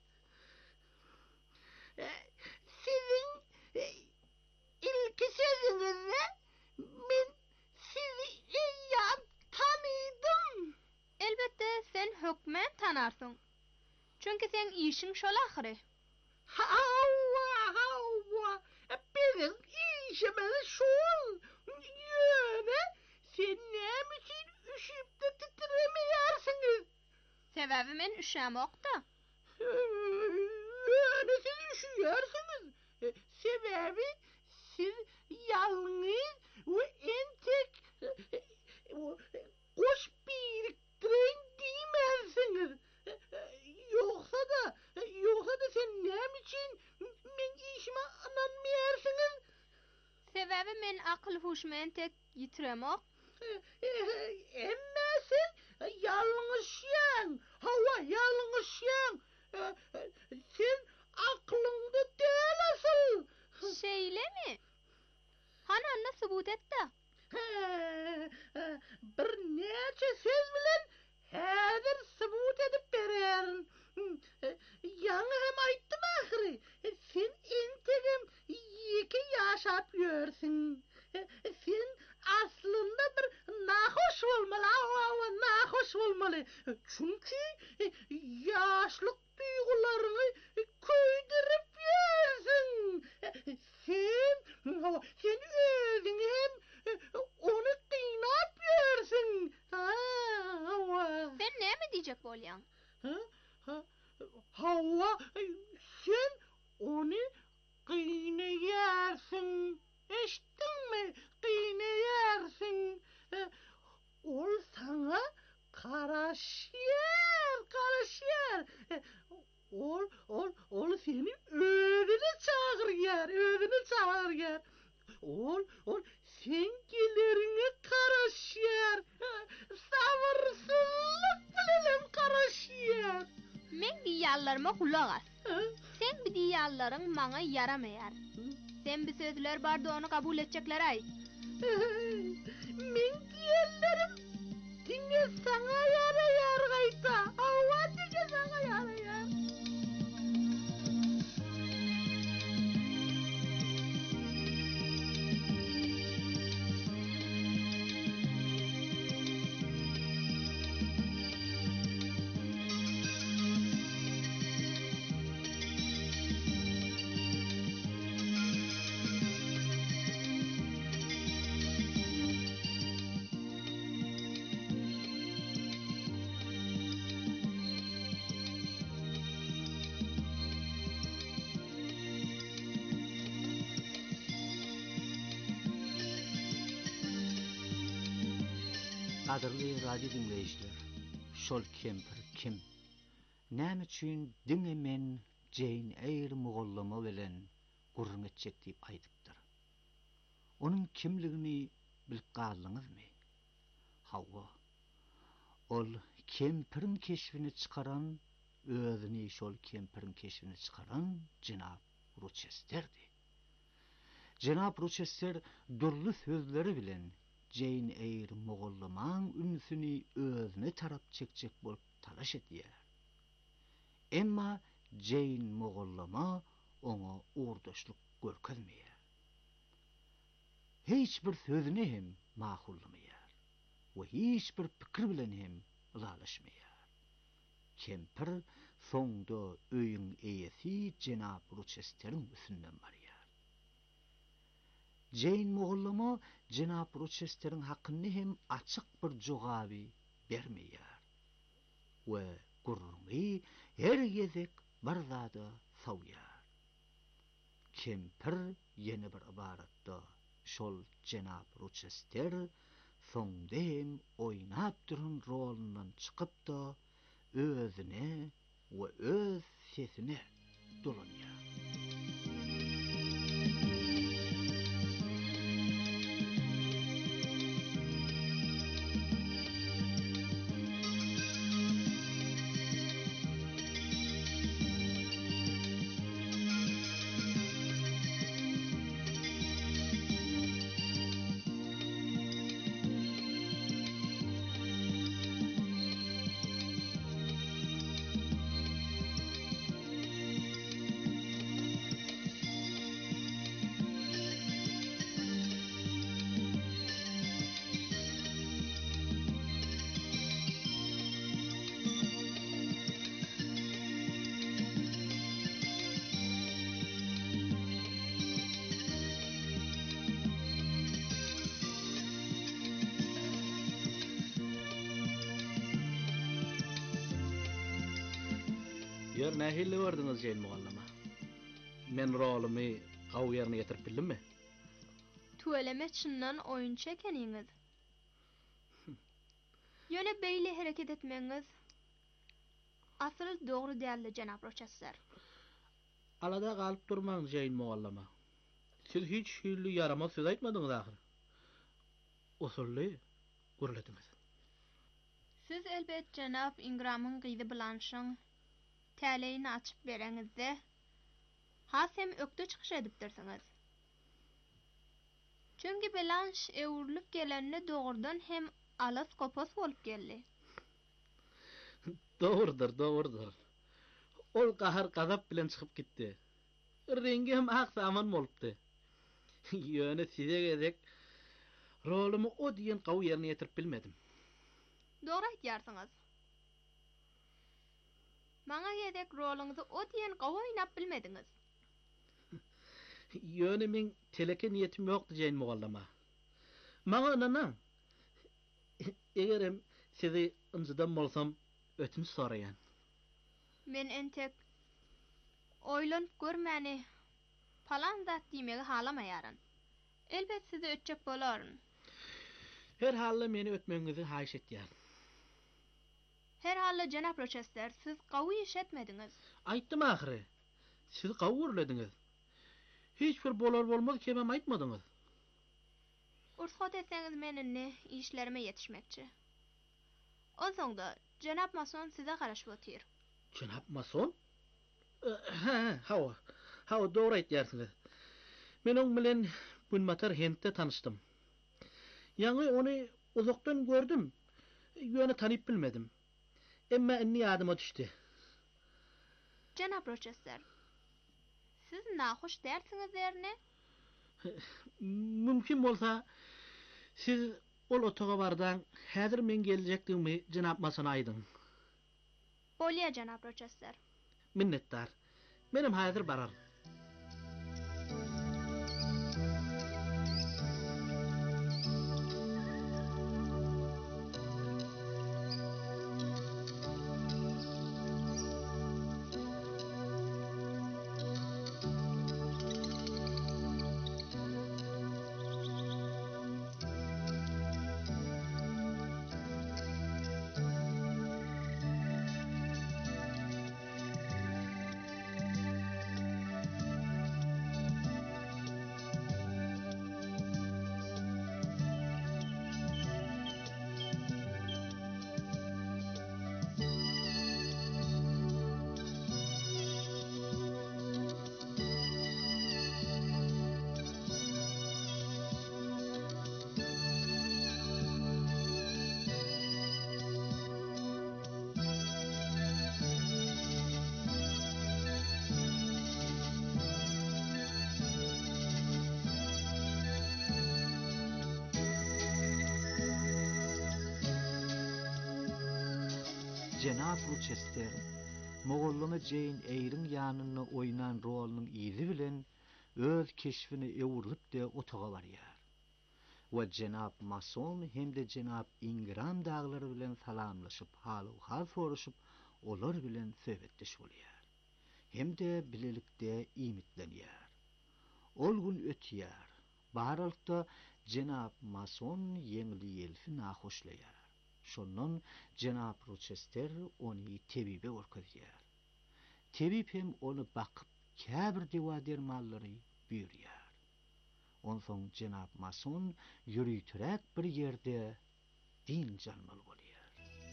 Sizin ilki sözünüzde men sizi ýa tanıdım. Elbette sen hökmen tanarsyň. Çünkü sen işiň şol ahyry. Hawa, hawa, benim işimiz şol. Ýöne, sen näme üçin üşüp de titremeyärsiňiz? Sebebi men üşämokda. Ýöne siz üşüýärsiňiz. Sebebi siz ýalňyz we entek goş birikdiren diýmezsiňiz. Ýoksa da, ýoksa da sen näme üçin men işime inanmaýarsyňyz? Sebebi men akıl huşmy entek ýitiremok. Emma sen ýalňyşýan, hawa ýalňyşýan. Sen aklыңda del asıl. yaşap yörsün. Sen aslında bir nahoş olmalı, ava nahoş olmalı. Çünkü yaşlık duygularını köydürüp yörsün. Sen, sen özün hem onu kıynap yörsün. Ha, ava. Sen ne mi diyecek bolyan? Ha, ha, Hava, sen onu kıynayarsın. Eşittin mi? Kıynayarsın. Ol sana karaşyer, karaşyer. Ol, ol, ol seni özüne çağır yer, özüne çağır yer. Ol, ol sen gelirine karaşyer. Sabırsızlık bilelim karaşyer. Men diyallarıma kulak as. Sen bir diyalların bana yaramayar. Sen bir sözler barda onu kabul edecekler ay. Men diyallarım dine sana yarayar gayta. Ava dine sana yarayar. Qadrly radio dinleyijiler, şol Kemper kim? Näme üçin diňe men Jane Eyre mugallama bilen gurrun etjek diýip aýdypdyr. Onuň kimligini bilip galdyňyzmy? Hawa. Ol Kemperin keşfini çıkaran, özüni şol Kemperin keşfini çıkaran Jenap Rochester'di. Jenap Rochester durly sözleri bilen Jane Eyre mugallaman ünsüni özüne tarap çekjek bolup talaş edýär. Emma Jane mugallama oňa uğurdaşlyk görkezmeýär. Hiç bir sözüni hem mahullamaýar we hiç bir pikir bilen hem ılalaşmaýar. Kemper soňda öýüň eýesi Jenap Rochester'in üstünden barýar. Jane mugallama Jenap Rochester'in hakyny hem açyk bir jogaby bermeýär. We gurrungy her gezek bir zada sawýar. Kemper ýene bir ibaratda şol Jenap Rochester soňda hem oýnap duran rolundan çykyp da özüne we öz sesine dolanýar. Yer nähille wardınız Jane mugallama? Men rolumy gaw ýerine ýetirip bildimmi? Tueleme çyndan oýunçy ekeniňiz. Ýöne beýle hereket etmeňiz asyl dogry däldi Jenap Rochester. Alada galyp durmaň Jane mugallama. Siz hiç şeýle yaramaz söz aýtmadyňyz ahir. Osurly guruldyňyz. Siz elbet Jenap Ingram'yň gyzy Blanche'yň täleýini açyp bereňizde hasem ökde çykyş edipdirsiňiz. Çünki Blanche ewrilip gelenine dogrudan hem alas kopos bolup geldi. Dogrudur, dogrudur. Ol gahar gazap bilen çykyp gitdi. Rengi hem ak saman bolupdy. Yöne size gezek rolumu o diyen qawy yerine yetirip bilmedim. Doğru aytyarsınız. Maňa gezek roluňyzy o diyen qawy oýnap bilmediňiz. Yöne men teleke niyetim ýokdy diýen mugallama. Maňa ananan egerem sizi ınjydan bolsam ötünç soraýan. Men entek oýlanyp görmäni falan zat diýmegi halamaýaryn. Elbet sizi ötjek bolaryn. Her halda meni ötmeňizi haýyş etýär. Her halda Janap Rochester, siz qawy iş etmediňiz. Aýtdym ahyry. Siz qawy görlediňiz. Hiç bir bolar bolmaz kemem aýtmadyňyz. Ursat etseňiz meni ne işlerime yetişmekçi. Onsoňda Janap Mason size garaşyp otyr. Janap Mason? Ha, hawa. Hawa dogry aýtýarsyňyz. Men oň bilen Günmatar Hentde tanışdym. Ýa-ni ony uzakdan gördüm. Ýöne tanyp bilmedim. Emma inni ýadyma düşdi. Janap Rochester, siz nahoş dersiňiz erne? Mümkin bolsa siz ol otaga bardan häzir men geljekdigimi Janap Masona aýdyň. Bolýa Janap Rochester. Minnetdar. Menim häzir barar. Janap Rochester, Mogollany Jane Eyre'in ýanyny oýnan rolunyň izi bilen öz keşfini ewurlyp de otaga barýar. Wa Janap Mason hemde Janap Ingram daglary bilen salamlaşyp, haly hal soraşyp, olar bilen söhbetdeş bolýar. Hemde bilelikde imitlenýär. Ol gün ötýär. Baralykda Janap Mason ýeňli ýelfi nahoşlaýar. Şondan Janap Rochester ony tebibe görkezýär. Tebip hem ony bakyp käbir dewa dermallary bürýär. Onsoň Janap Mason ýürüýtürek bir ýerde din jalmaly bolýar.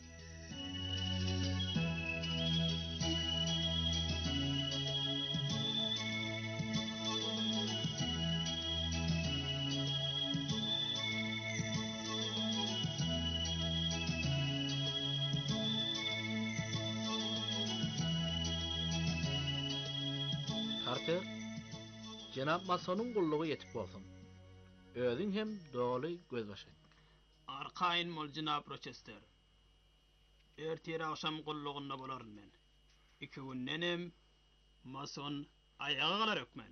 Carter, Janap Masonyň gullugy ýetip bolsun. Özüň hem doly gözbaş et. Arkaýyn bol Janap Rochester. Ertir akşam gullugynda bolaryn men. Iki günnenem Mason ayağa galar ökmen.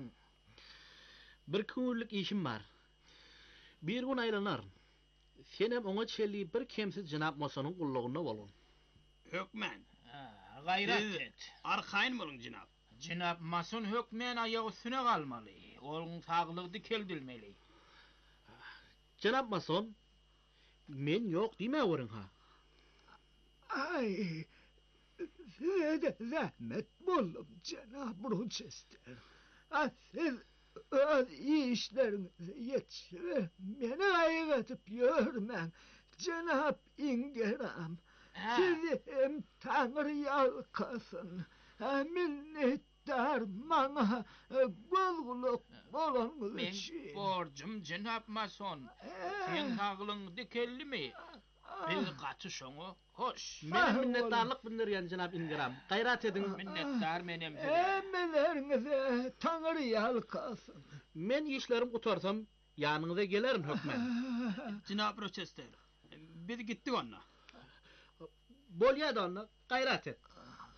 Bir günlük işim bar. Bir gün aýlanar. Senem oňa çelli bir kemsiz Janap Masonyň gullugynda bolun. Ökmen. Gayret et. Arkaýyn boluň Janap. Janap Mason hökmen ayağı üstüne kalmaly. Oğlun sağlığı keldilmeli. Janap Mason, men ýok diýme görüň ha. Ay, size zahmet bollum Janap Rochester. Ah, siz öz işlerinizi yetiştirip meni aýgatyp ýörmäň Janap Ingram. Sizi hem Taňry ýalkasyn. Minnetdar maňa gölgülük bolanyň üçin. Men borjum Janap Mason. Sen haglyň dikellimi? Bir gaçı şoňa hoş. Men minnetdarlyk bildirýän jenap Ingram. Gaýrat edin. Minnetdar menem. Emmelerinize Tanrı yalkasın. Men işlerim gutarsam ýanyňyza gelerim hökmen. Jynap Rochester. Biz gitdik onna. Bolýar onna, gaýrat et.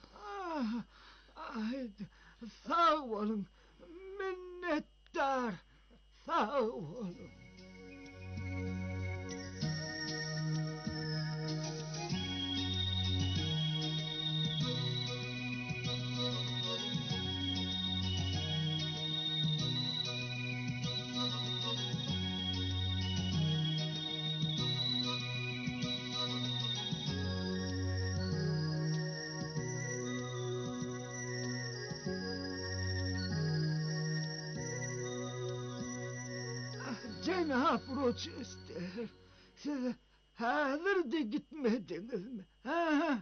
Ay, sağ olun. Minnettar. Sağ olun. Cenab Rochester, siz hazır da gitmediniz mi? Ha,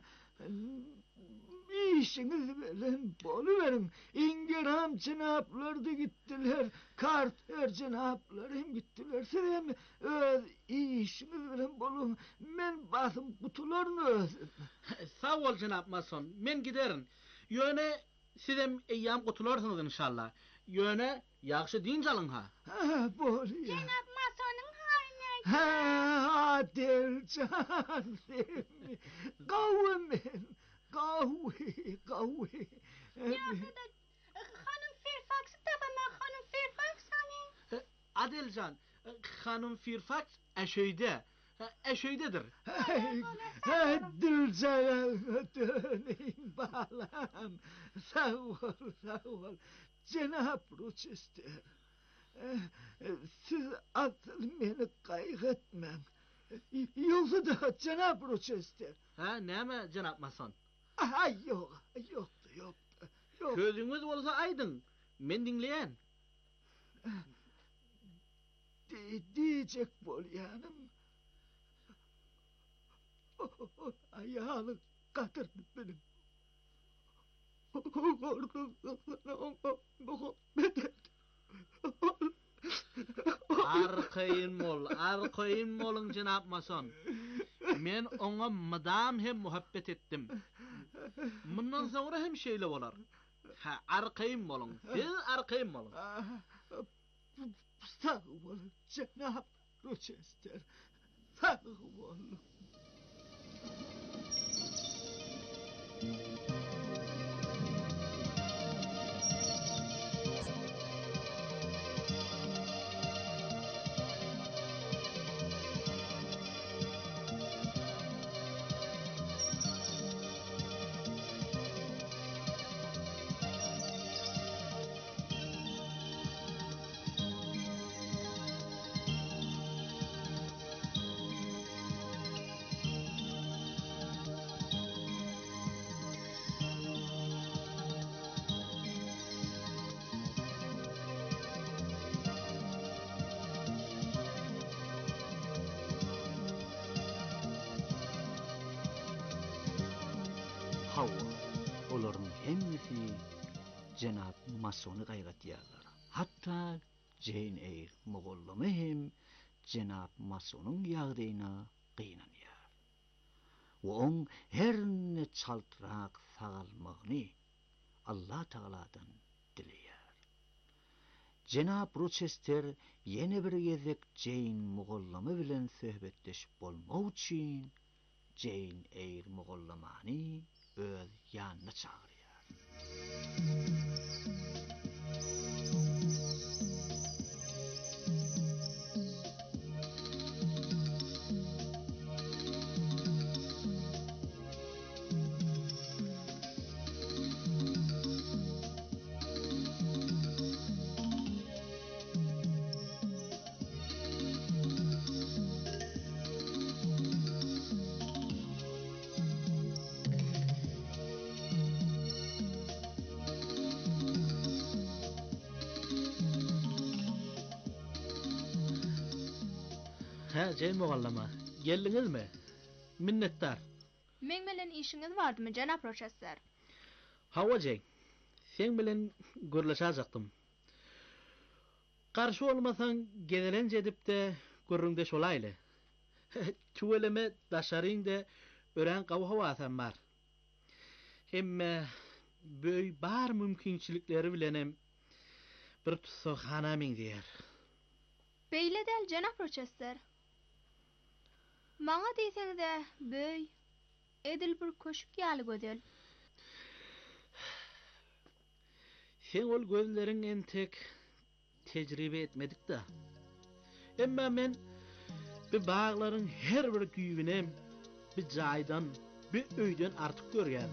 işiniz bilen boluverin. Ingram cenaplar da gittiler, Carter cenaplar hem gittiler. Siz hem öz işiniz bilen bolun. Men basım kutularını özüm. Sağ ol jenap Mason, men giderin. Ýöne sizem eýýam gutularsınız inşallah. Ýöne ýaxşy din jalyň ha. Ha, bolýar. Jenap Masonyň haýyna. Ha, Adilcan. Gawy men. Gawy, gawy. Ýa-da hanım Fairfax tapama hanım Fairfax hani. Adilcan, hanım Fairfax eşeýde. Eşeýdedir. Adilcan döneyim balam. Sağ ol, sağ ol. Cenab Rochester. Siz asıl meni kaygıtmang. Yoksa da Cenab Rochester. Ha, näme jenap Mason? Ay yok, yoktu, yoktu. Yok. Sözüňiz bolsa aýdyň. Men dinleýän. Diyecek bolýanym. Ayağını katırdı benim. Arkayn mol, arkayn molun jenap Mason. Men oňa madam hem muhabbet etdim. Mundan sonra hem şeýle bolar. Ha, arkayn molun. Siz arkayn molun. Sağ olun Cenab Rochester. Sağ olun. Hawa, olaryň hemmesi Jenap Masony gaýgatýarlar. Hatta Jane Eyre mogollamy hem Jenap Masonyň ýagdaýyna gynanýar. Oň herne çaltrak sagalmagyny Allah Taaladan dileýär. Jenap Rochester ýene bir gezek Jane mogollamy bilen söhbetleşip bolmak üçin Jane Eyre mogollamany öz ýanyna çagyrýar. Ha, Jane mogallama. Geldiňizmi? Minnetdar. Men bilen işiňiz bardymy Jenap Rochester? Hawa Jane. Sen bilen görleşäjakdym. Karşı olmasaň gedelenje edip de görüňde şolaýly. Tuveleme daşarın de ören qavha watan bar. Hemme böy bar mümkinçilikleri bilenem bir tutsakhana min diýer. Beýle del Janap Rochester. Maňa diýseňde böy edil bir köşük ýaly gödel. Sen ol gözleriň entek tejribe etmedik da. Emma men bir bağlaryň her bir güýüne bir jaýdan, bir öýden artyk görgen.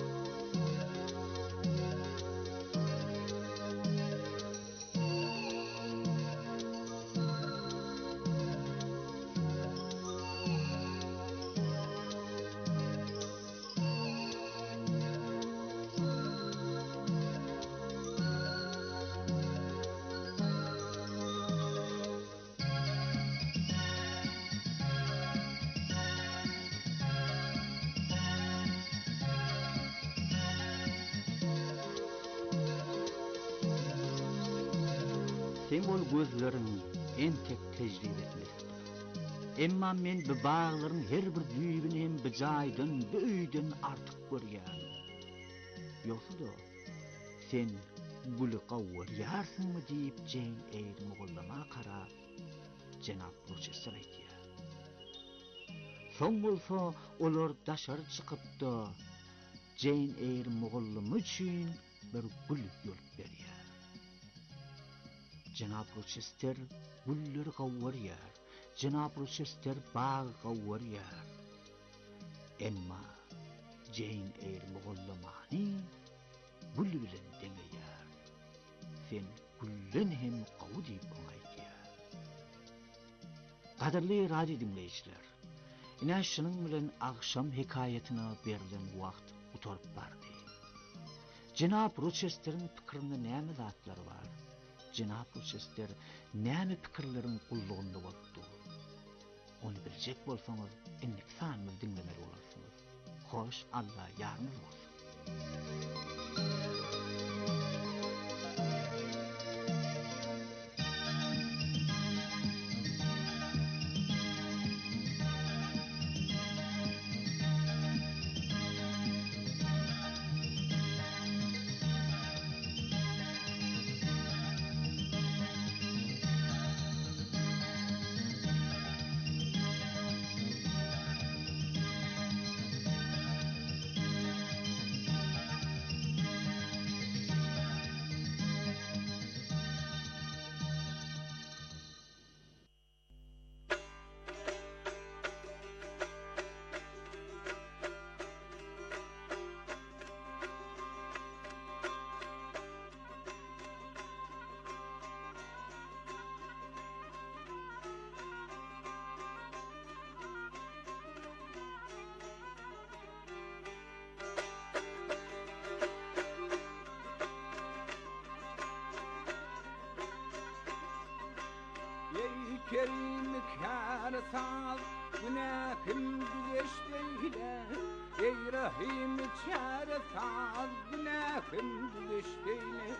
Sen ol gözleriň entek tejribe etmekdir. Emma men bu bağlaryň her bir düýbini hem bir jaýdan, bir öýden artyk görýän. Ýoksa da sen guli gawwarýarsyňmy diýip Jane Eyre mogullama karap Janap Rochester aýtýar. Soň bolsa olar daşary çykypdy. Jane Eyre mogullama üçin bir gul ýol berýär. Janap Rochester gulleri gawwarýar. Janap Rochester bağ gawwarýar. Emma Jane Eyre mogullamany gul bilen deňeýär. Sen gullen hem gaw diýip oňaýdýar. Gaderli radio dinleýijiler, ina şunyň bilen agşam hikaýatyna berilen wagt utorup bardy. Janap Rochester'in pikirinde näme zatlary bar? Janap Rochester näme pikirleriň gullugynda boldy? Onu biljek bolsaňyz, inlik sanmy dinlemeli bolarsyňyz. Hoş, Allah ýarňyz bolsun. Kerim kâr sal günahım güleşteyle. Ey Rahim kâr sal günahım güleşteyle.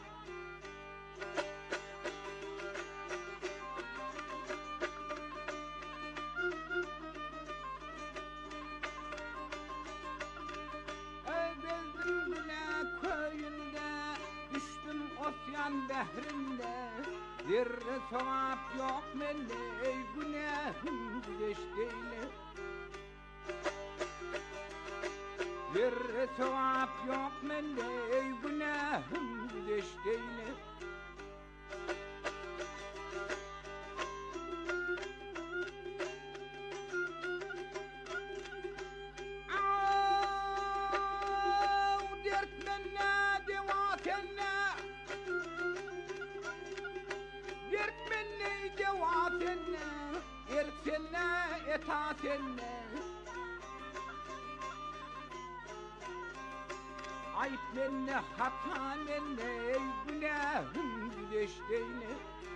Öldürdüm günah köyünde, düştüm osyan behrinde. Zerre sevap yok mende, ey günahım güleşteyle. Zerre sevap yok mende, ey günahım güleşteyle. Au dert menne, deva tenne. Dert menne, deva tenne. Erk tenne, eta tenne. Ayıp menne, hata menne, ey günahım güleşteyle.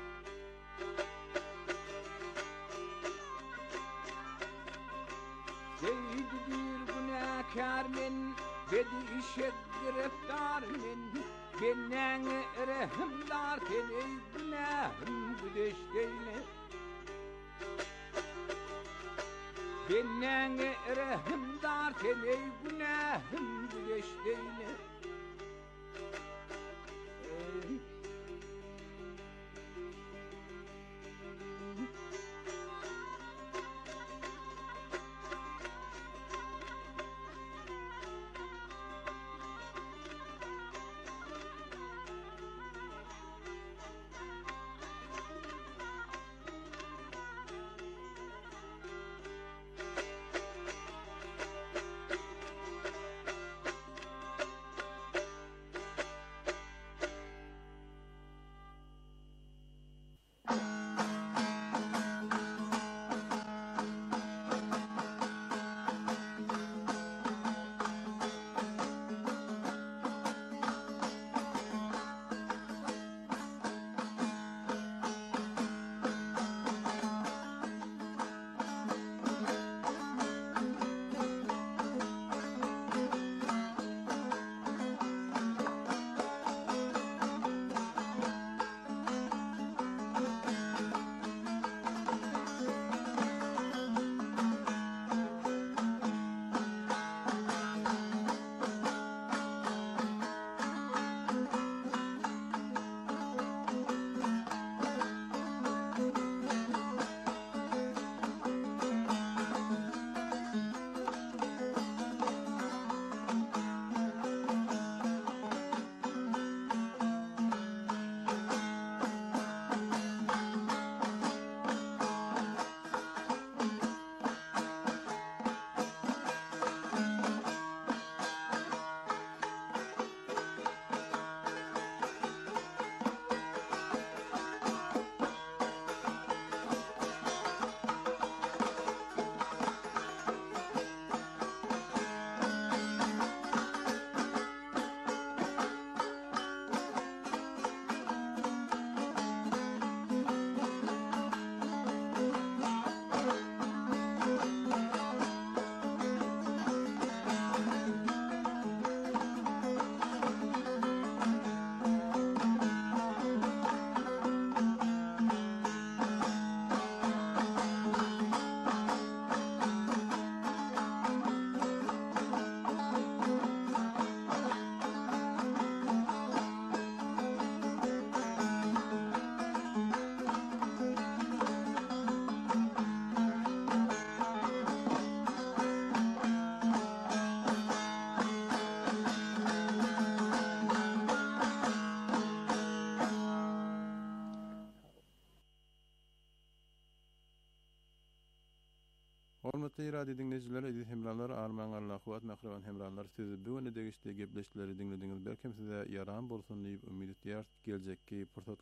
Seydi bir günahkar men, bedi işe gireftar men. Benden rehimdar sen, ey günahım güleşteyle. Benden rahimdar teney günahım güleşteyne. Hormatly radio dinleyijiler, edil hemralar, arman Allah kuwat mahrawan hemralar, siz bu öne degişde gepleşikleri dinlediňiz. Belki size yaram bolsun diýip umyt edýär. Geljekki pursat